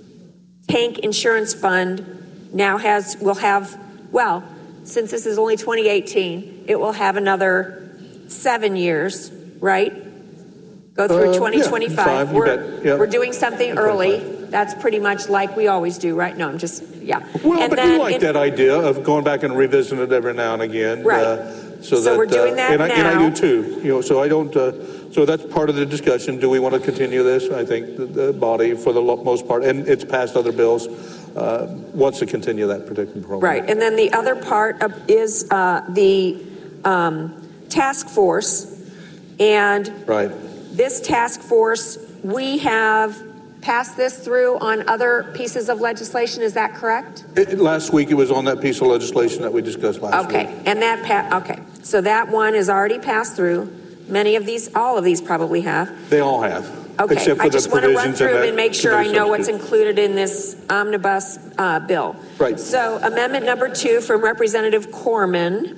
tank insurance fund now has, will have, well, since this is only twenty eighteen, it will have another seven years, right? Go through Uh, yeah, twenty twenty-five. five, you we're, bet. Yep. we're doing something early. That's pretty much like we always do, right? No, I'm just, yeah. Well, And but then you like in- that idea of going back and revisiting it every now and again. Right. Uh, so So that, we're doing uh, that and I, And I now. do too. You know, so I don't. Uh, so that's part of the discussion. Do we want to continue this? I think the, the body, for the lo- most part, and it's passed other bills, uh, wants to continue that particular program. Right, and then the other part of, is uh, the um, task force, and Right. this task force, we have passed this through on other pieces of legislation, is that correct? It, it- last week it was on that piece of legislation that we discussed last Okay, week. and that, pa- okay, so that one is already passed through. Many of these, all of these probably have. They all have. Okay, Except for I the just want to run provisions in through them that and make sure I committee know what's substitute. included in this omnibus uh, bill. Right. So amendment number two from Representative Corman.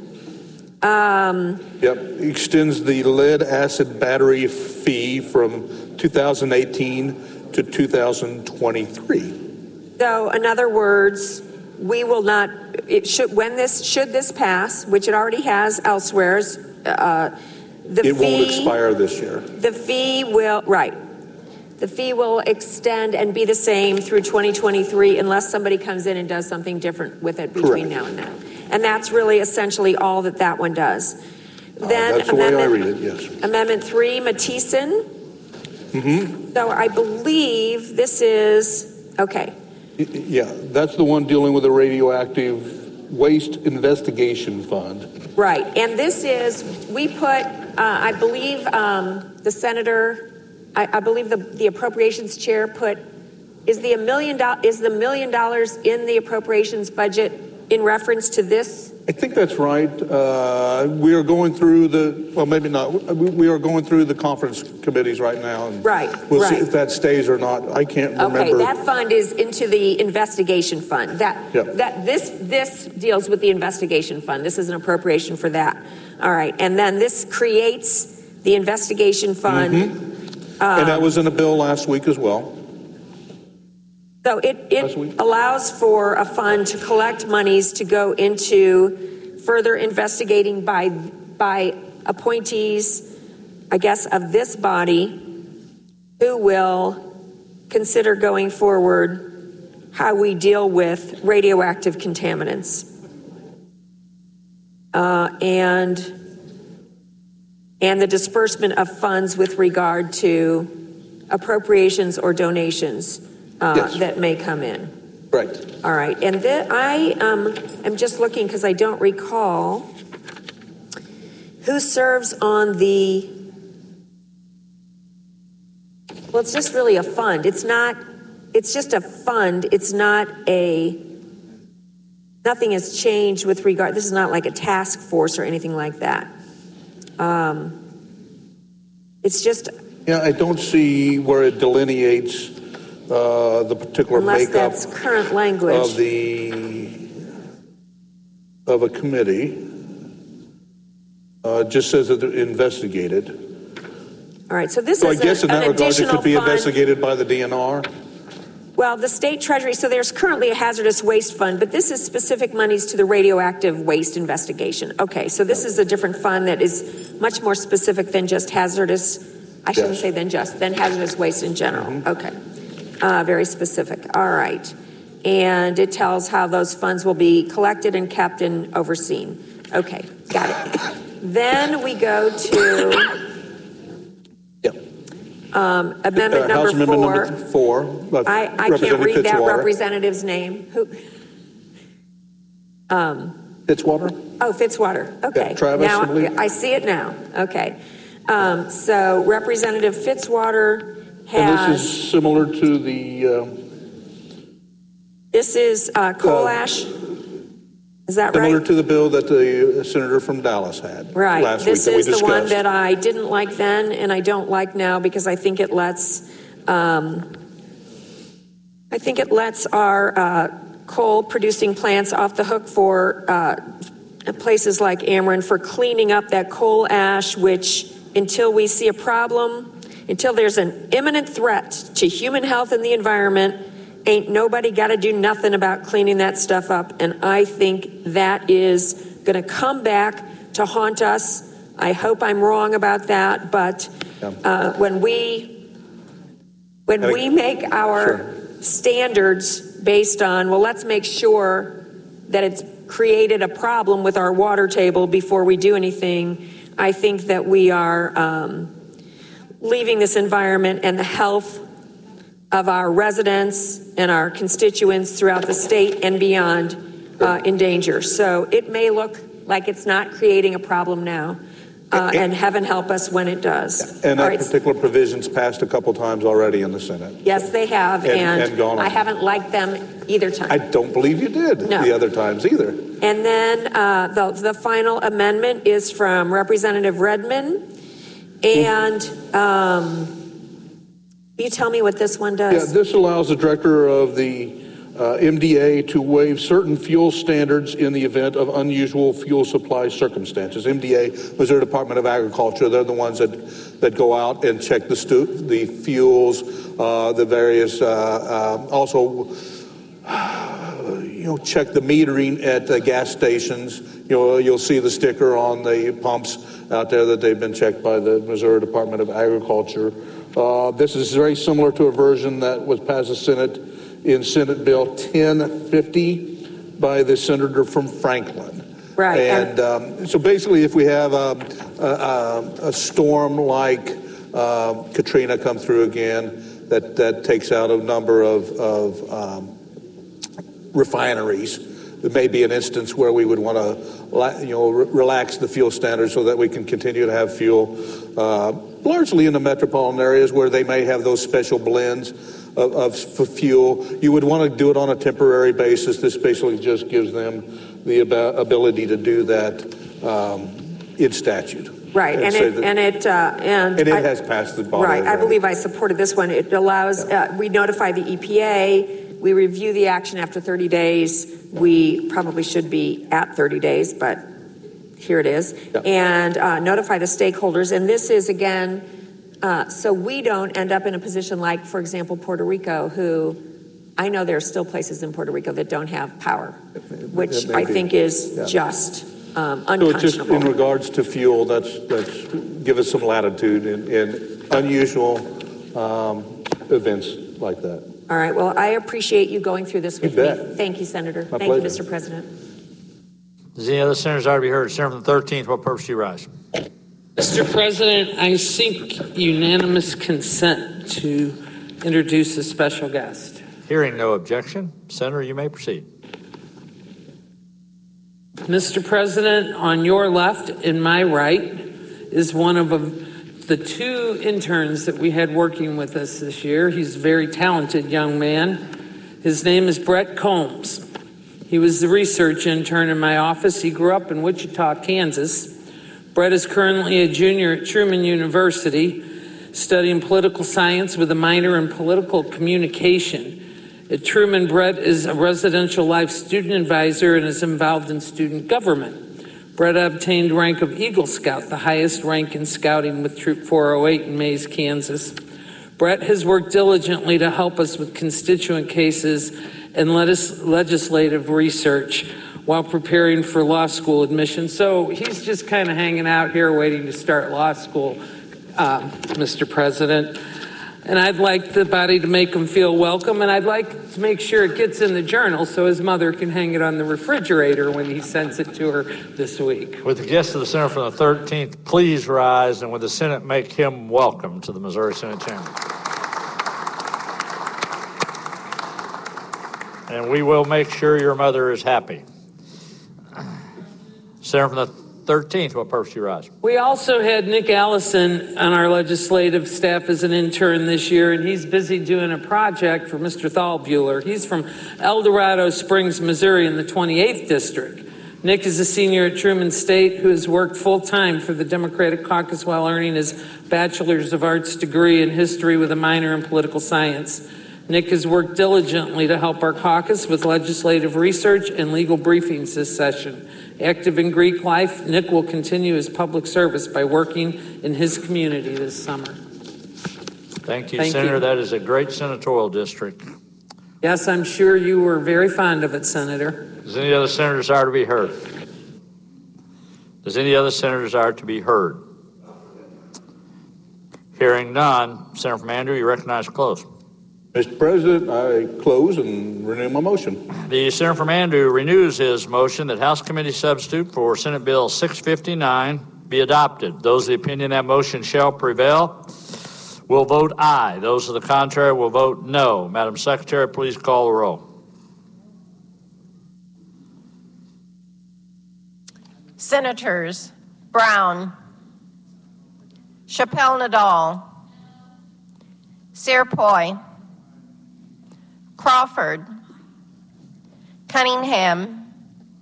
Um, Yep, extends the lead acid battery fee from two thousand eighteen to two thousand twenty-three. So, in other words, we will not, it should, when this, should this pass, which it already has elsewhere, uh, the It fee. won't expire this year. The fee will, right. The fee will extend and be the same through twenty twenty-three unless somebody comes in and does something different with it between Correct. now and then. And that's really essentially all that that one does. Then Uh, That's the way I amendment- read it, yes. Amendment three, Matheson. Mm-hmm. So I believe this is, okay. Yeah, that's the one dealing with the radioactive waste investigation fund. Right, and this is, we put, uh, I believe um, the senator, I, I believe the, the appropriations chair put, is the a million do- is the million dollars in the appropriations budget in reference to this? I think that's right. Uh, we are going through the, well, maybe not. We, we are going through the conference committees right now. And Right, We'll see right. if that stays or not. I can't remember. Okay, that fund is into the investigation fund. That Yep. that this this deals with the investigation fund. This is an appropriation for that. All right, and then this creates the investigation fund. Mhm. Um, and that was in a bill last week as well. So it, it allows for a fund to collect monies to go into further investigating by by appointees, I guess, of this body, who will consider going forward how we deal with radioactive contaminants. Uh, and and the disbursement of funds with regard to appropriations or donations uh, Yes. that may come in. Right. All right, and then I um, am just looking because I don't recall who serves on the, well, it's just really a fund. It's not, it's just a fund. It's not a, nothing has changed with regard, this is not like a task force or anything like that. Um, it's just, Yeah, I don't see where it delineates uh, the particular unless makeup that's current language. of the of a committee. Uh, it just says that they're investigated. All right, so this So I is guess a- in that an regard, it additional could be fund. investigated by the D N R. Well, the state treasury, so there's currently a hazardous waste fund, but this is specific monies to the radioactive waste investigation. Okay, so this is a different fund that is much more specific than just hazardous, I shouldn't Yes. say than just, than hazardous waste in general. Okay, uh, very specific. All right. And it tells how those funds will be collected and kept and overseen. Okay, got it. Then we go to um, amendment Uh, number House Amendment four. number four. uh, I, I can't Representative read that Fitzwater. representative's name. Who? Um, Fitzwater? oh, Fitzwater. Okay. Yeah, Travis, now I believe. I see it now. Okay. Um, so Representative Fitzwater And has. this is similar to the, uh, This is uh, coal ash. Is that similar right? to the bill that the senator from Dallas had Right. last This week that we is the one discussed. that I didn't like then and I don't like now because I think it lets, um, I think it lets our uh, coal producing plants off the hook for uh, places like Ameren for cleaning up that coal ash, which until we see a problem, until there's an imminent threat to human health and the environment, ain't nobody got to do nothing about cleaning that stuff up. And I think that is going to come back to haunt us. I hope I'm wrong about that, but uh, when we when we make our Sure. standards based on, well, let's make sure that it's created a problem with our water table before we do anything, I think that we are um, leaving this environment and the health of our residents and our constituents throughout the state and beyond uh, in danger. So it may look like it's not creating a problem now, uh, and heaven help us when it does. And that All right. particular provision's passed a couple times already in the Senate. Yes, they have, And- and, and gone on. I haven't liked them either time. I don't believe you did No. the other times either. And then uh, the, the final amendment is from Representative Redmond. And um, will you tell me what this one Yeah, does? this allows the director of the uh, M D A to waive certain fuel standards in the event of unusual fuel supply circumstances. M D A, Missouri Department of Agriculture, they're the ones that, that go out and check the stu- the fuels, uh, the various, uh, uh, also, you know, check the metering at the gas stations. You know, you'll see the sticker on the pumps out there that they've been checked by the Missouri Department of Agriculture. Uh, this is very similar to a version that was passed the Senate in Senate Bill ten fifty by the senator from Franklin. Right. And um, so basically, if we have a, a, a storm like uh, Katrina come through again, that, that takes out a number of, of um, refineries, there may be an instance where we would want to, you know, re- relax the fuel standards so that we can continue to have fuel, uh, largely in the metropolitan areas where they may have those special blends of, of for fuel. You would want to do it on a temporary basis. This basically just gives them the ab- ability to do that um, in statute. Right, and say it, that- and it, uh, and. and it I- has passed the body. Right, I already. believe I supported this one. It allows, uh, we notify the E P A, we review the action after thirty days. We probably should be at thirty days, but here it is. Yeah. And uh, notify the stakeholders. And this is, again, uh, so we don't end up in a position like, for example, Puerto Rico, who I know there are still places in Puerto Rico that don't have power, which It may I be. think is Yeah. just um, So it's just unconscionable. in regards to fuel, that's, that's give us some latitude in, in unusual um, events like that. All right, well, I appreciate you going through this with You me. bet. Thank you, Senator. My Thank you, pleasure. Mister President. Does any other senators already be heard? Senator from the thirteenth, what purpose do you rise? Mister President, I seek unanimous consent to introduce a special guest. Hearing no objection, Senator, you may proceed. Mister President, on your left and my right is one of a, the two interns that we had working with us this year. He's a very talented young man. His name is Brett Combs. He was the research intern in my office. He grew up in Wichita, Kansas. Brett is currently a junior at Truman University, studying political science with a minor in political communication. At Truman, Brett is a residential life student advisor and is involved in student government. Brett obtained rank of Eagle Scout, the highest rank in scouting with Troop four oh eight in Mays, Kansas. Brett has worked diligently to help us with constituent cases and legis- legislative research while preparing for law school admission. So he's just kind of hanging out here waiting to start law school, um, Mister President. And I'd like the body to make him feel welcome, and I'd like to make sure it gets in the journal so his mother can hang it on the refrigerator when he sends it to her this week. With the guests of the Senator from the thirteenth, please rise, and would the Senate make him welcome to the Missouri Senate Chamber. And we will make sure your mother is happy. Senator from the thirteenth, what purpose do you rise? We also had Nick Allison on our legislative staff as an intern this year, and he's busy doing a project for Mister Thalbuehler. He's from El Dorado Springs, Missouri, in the twenty-eighth District. Nick is a senior at Truman State who has worked full-time for the Democratic Caucus while earning his Bachelor's of Arts degree in history with a minor in political science. Nick has worked diligently to help our caucus with legislative research and legal briefings this session. Active in Greek life, Nick will continue his public service by working in his community this summer. Thank you, Thank Senator. you. That is a great senatorial district. Yes, I'm sure you were very fond of it, Senator. Does any other senator desire to be heard? Does any other senator desire to be heard? Hearing none, Senator from Andrew, you recognize to close. Mister President, I close and renew my motion. The senator from Andrew renews his motion that House Committee substitute for Senate Bill six fifty-nine be adopted. Those of the opinion that motion shall prevail will vote aye. Those of the contrary will vote no. Madam Secretary, please call the roll. Senators Brown, Chappelle Nadal, Searpoy, Crawford, Cunningham,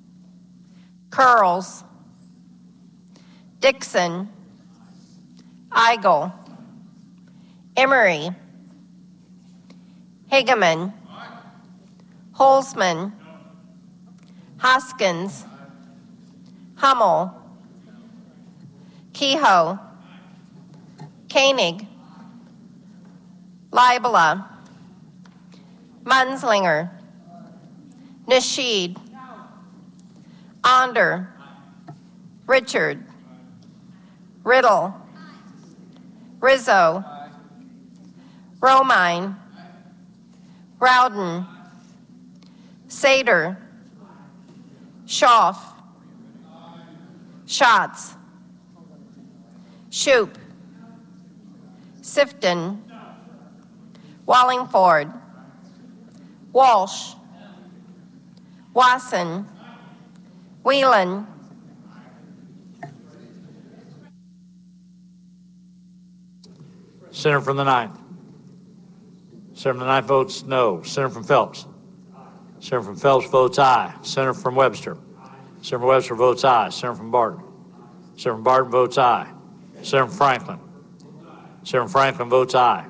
Curls, Dixon, Eigel, Emery, Hageman, Holzman, Hoskins, Hummel, Kehoe, Koenig, Libela, Munslinger, Nasheed, Onder, Richard, Riddle, Rizzo, Romine, Rowden, Sater, Schaaf, Schatz, Shoup, Sifton, Wallingford, Walsh, Wasson, Whelan, Senator from the ninth. Senator from the ninth votes no. Senator from Phelps. Senator from Phelps votes aye. Senator from Webster. Senator from Webster votes aye. Senator from Barton. Senator from Barton votes aye. Senator from Franklin. Senator from Franklin votes aye.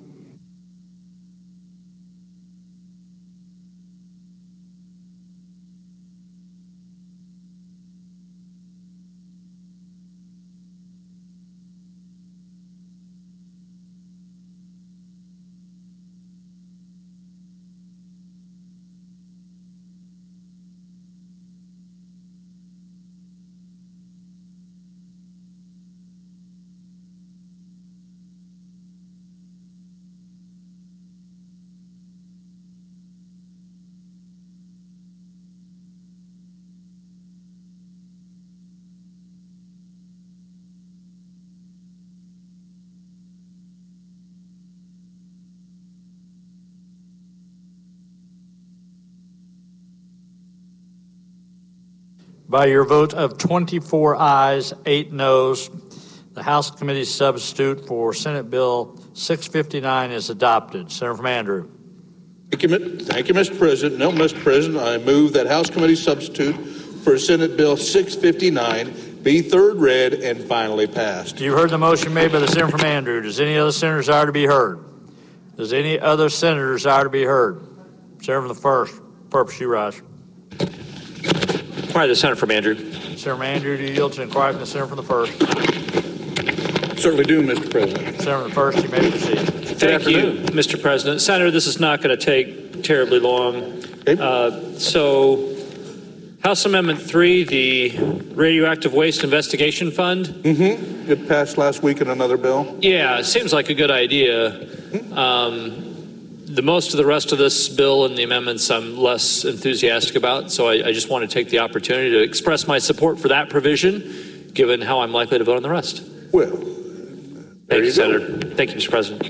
By your vote of twenty-four ayes, eight noes, the House Committee substitute for Senate Bill six fifty-nine is adopted. Senator from Andrew. Thank you, thank you, Mister President. No, Mister President, I move that House Committee substitute for Senate Bill six fifty-nine be third read and finally passed. You heard the motion made by the senator from Andrew. Does any other senator desire to be heard? Does any other senator desire to be heard? Senator from the first, purpose you rise. Inquiry the senator from Andrew. Senator from Andrew, do you yield to inquiry from the senator from the first? Certainly do, Mister President. Senator from the first, you may proceed. Thank you, Mister President. Senator, this is not going to take terribly long. Okay. Uh, so, House Amendment three, the Radioactive Waste Investigation Fund. Mm-hmm. It passed last week in another bill. Yeah, it seems like a good idea. Mm-hmm. Um, the most of the rest of this bill and the amendments I'm less enthusiastic about, so I, I just want to take the opportunity to express my support for that provision, given how I'm likely to vote on the rest. Well, thank you, you Senator. Thank you, Mister President.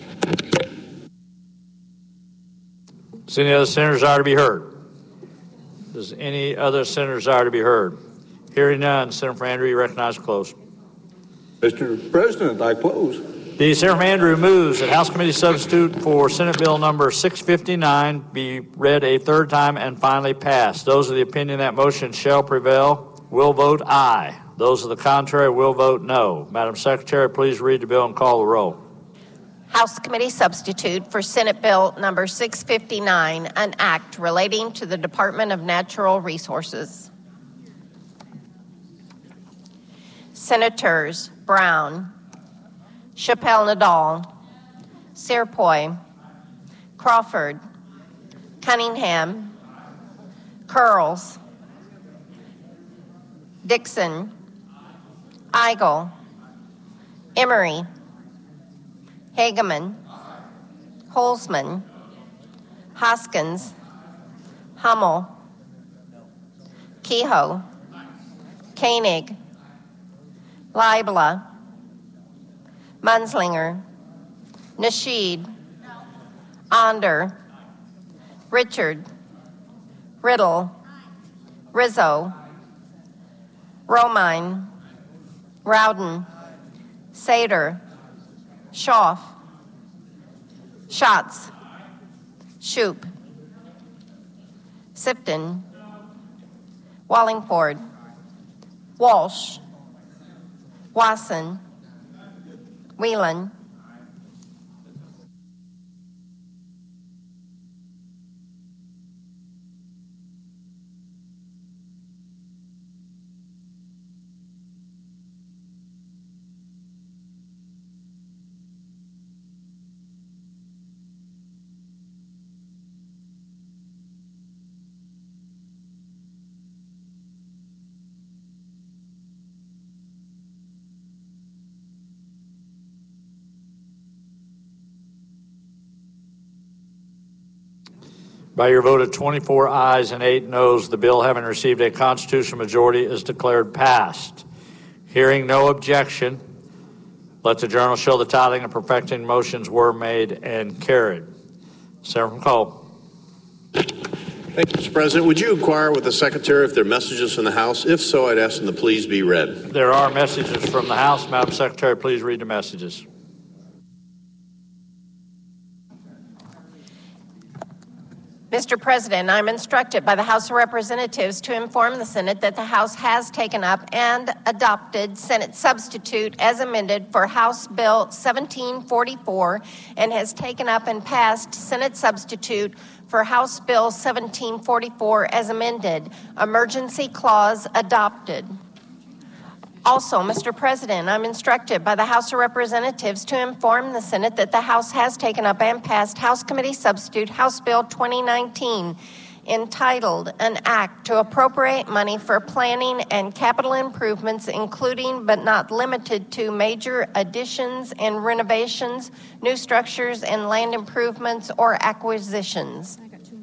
Does any other senator desire to be heard? Does any other senator desire to be heard? Hearing none, Senator from Andrew, you recognize to close. Mister President, I close. The Senator from Andrew moves that House Committee substitute for Senate Bill number six fifty-nine be read a third time and finally passed. Those of the opinion that motion shall prevail will vote aye. Those of the contrary will vote no. Madam Secretary, please read the bill and call the roll. House Committee substitute for Senate Bill number six fifty-nine, an act relating to the Department of Natural Resources. Senators Brown, Chappelle Nadal, Searpoy, Crawford, Cunningham, Curls, Dixon, Eigel, Emery, Hageman, Holzman, Hoskins, Hummel, Kehoe, Koenig, Leibla, Munslinger, Nasheed, Onder, Richard, Riddle, Rizzo, Romine, Rowden, Sater, Schaaf, Schatz, Shoup, Sifton, Wallingford, Walsh, Wasson, Whelan, By your vote of twenty-four ayes and eight noes, the bill, having received a constitutional majority, is declared passed. Hearing no objection, let the journal show the titling and perfecting motions were made and carried. Senator McCall. Thank you, Mister President. Would you inquire with the Secretary if there are messages from the House? If so, I'd ask them to please be read. There are messages from the House. Madam Secretary, please read the messages. Mister President, I'm instructed by the House of Representatives to inform the Senate that the House has taken up and adopted Senate substitute as amended for House Bill seventeen forty-four and has taken up and passed Senate substitute for House Bill seventeen forty-four as amended. Emergency clause adopted. Also, Mister President, I'm instructed by the House of Representatives to inform the Senate that the House has taken up and passed House Committee Substitute House Bill twenty nineteen, entitled An Act to Appropriate Money for Planning and Capital Improvements, including but not limited to major additions and renovations, new structures, and land improvements or acquisitions.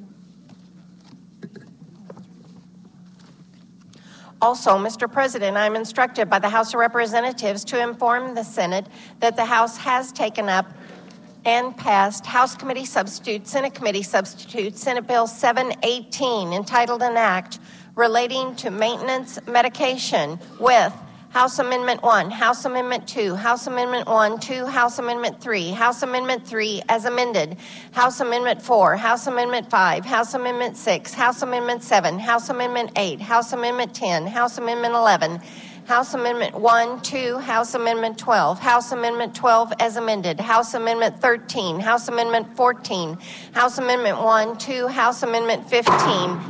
Also, Mister President, I'm instructed by the House of Representatives to inform the Senate that the House has taken up and passed House Committee Substitute, Senate Committee Substitute, Senate Bill seven eighteen, entitled An Act Relating to Maintenance Medication, with House Amendment one, House Amendment two, House Amendment one, two, House Amendment three, House Amendment three as amended, House Amendment four, House Amendment five, House Amendment six, House Amendment seven, House Amendment eight, House Amendment ten, House Amendment eleven, House Amendment one, two, House Amendment twelve, House Amendment twelve as amended, House Amendment thirteen, House Amendment fourteen, House Amendment one, two, House Amendment fifteen.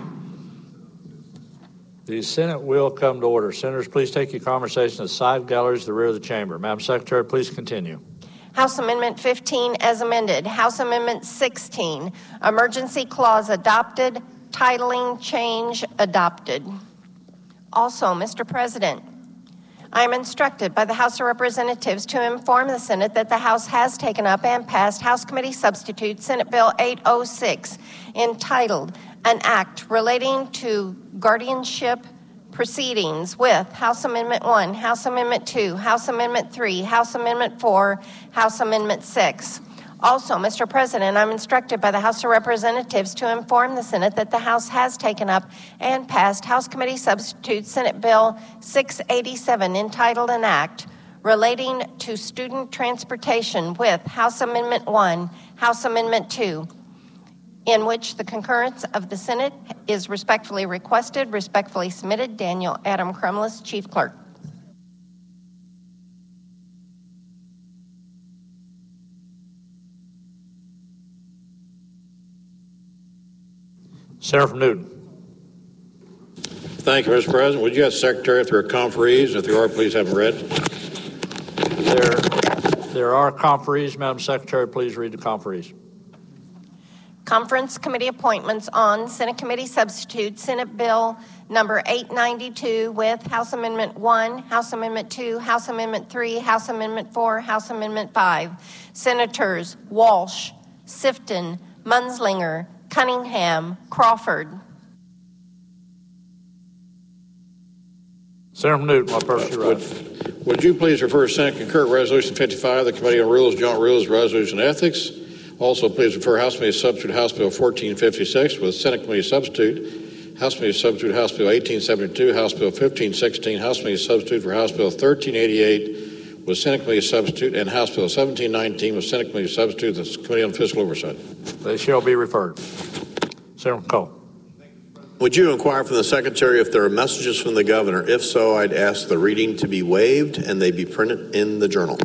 The Senate will come to order. Senators, please take your conversation to the side galleries, the rear of the chamber. Madam Secretary, please continue. House Amendment fifteen as amended. House Amendment sixteen, emergency clause adopted, titling change adopted. Also, Mister President, I am instructed by the House of Representatives to inform the Senate that the House has taken up and passed House Committee Substitute Senate Bill eight oh six, entitled An Act Relating to Guardianship Proceedings, with House Amendment one, House Amendment two, House Amendment three, House Amendment four, House Amendment six. Also, Mister President, I'm instructed by the House of Representatives to inform the Senate that the House has taken up and passed House Committee Substitute Senate Bill six eighty-seven, entitled An Act Relating to Student Transportation, with House Amendment one, House Amendment two, in which the concurrence of the Senate is respectfully requested. Respectfully submitted, Daniel Adam Crumless, Chief Clerk. Senator from Newton. Thank you, Mister President. Would you ask the Secretary if there are conferees? If there are, please have them read. There, there are conferees. Madam Secretary, please read the conferees. Conference Committee appointments on Senate Committee substitute, Senate Bill number eight ninety-two with House Amendment one, House Amendment two, House Amendment three, House Amendment four, House Amendment five. Senators Walsh, Sifton, Munslinger, Cunningham, Crawford. Senator Newton, what purpose you would, would you please refer Senate Concurrent Resolution fifty-five, the Committee on Rules, Joint Rules, Resolution and Ethics. Also, please refer House Committee Substitute House Bill fourteen fifty-six with Senate Committee Substitute, House Committee Substitute House Bill eighteen seventy-two, House Bill fifteen sixteen, House Committee Substitute for House Bill thirteen eighty-eight with Senate Committee Substitute, and House Bill seventeen nineteen with Senate Committee Substitute, the Committee on Fiscal Oversight. They shall be referred. Senator Cole. Would you inquire from the Secretary if there are messages from the Governor? If so, I'd ask the reading to be waived and they be printed in the Journal.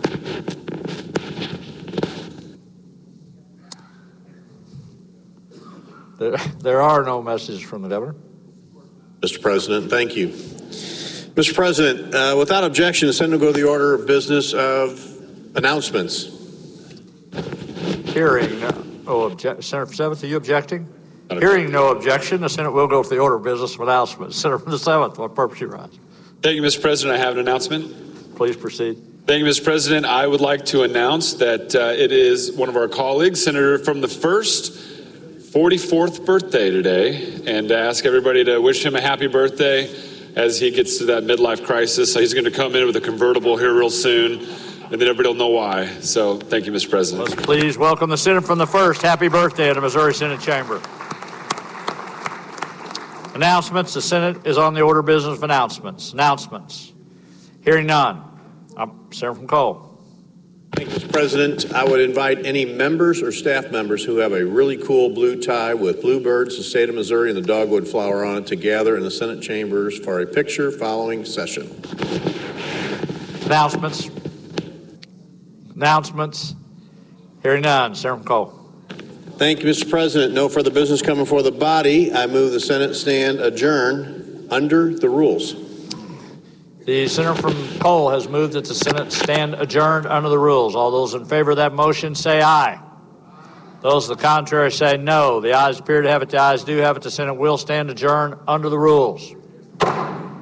There, there are no messages from the Governor. Mister President, thank you. Mister President, uh, without objection, the Senate will go to the order of business of announcements. Hearing, uh, oh, obje- Senator Seventh, are you objecting? Hearing no objection, the Senate will go to the order of business of announcements. Senator from the seventh, what purpose you rise? Thank you, Mister President. I have an announcement. Please proceed. Thank you, Mister President. I would like to announce that uh, it is one of our colleagues, Senator from the first, forty-fourth birthday today, and ask everybody to wish him a happy birthday as he gets to that midlife crisis. So he's going to come in with a convertible here real soon, and then everybody will know why. So thank you, Mister President. Let's please welcome the Senator from the first. Happy birthday in the Missouri Senate Chamber. Announcements. The Senate is on the order of business of announcements. Announcements. Hearing none. I'm Senator from Cole. Thank you, Mister President. I would invite any members or staff members who have a really cool blue tie with bluebirds, the state of Missouri, and the dogwood flower on it to gather in the Senate chambers for a picture following session. Announcements. Announcements. Hearing none. Senator from Cole. Thank you, Mister President. No further business coming before the body. I move the Senate stand adjourn under the rules. The Senator from Cole has moved that the Senate stand adjourned under the rules. All those in favor of that motion say aye. Those to the contrary say no. The ayes appear to have it. The ayes do have it. The Senate will stand adjourned under the rules.